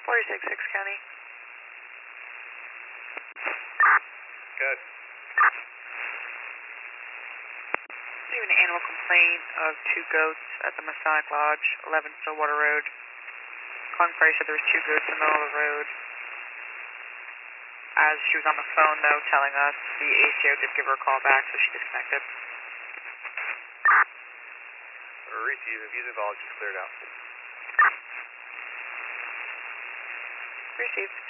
46, 6 County. Good. Received an animal complaint of 2 goats at the Masonic Lodge, 11 Stillwater Road. Calling Price said there was 2 goats in the middle of the road. As she was on the phone, though, telling us, the ACO did give her a call back, so she disconnected. Receive. If he's involved, just cleared out. Received.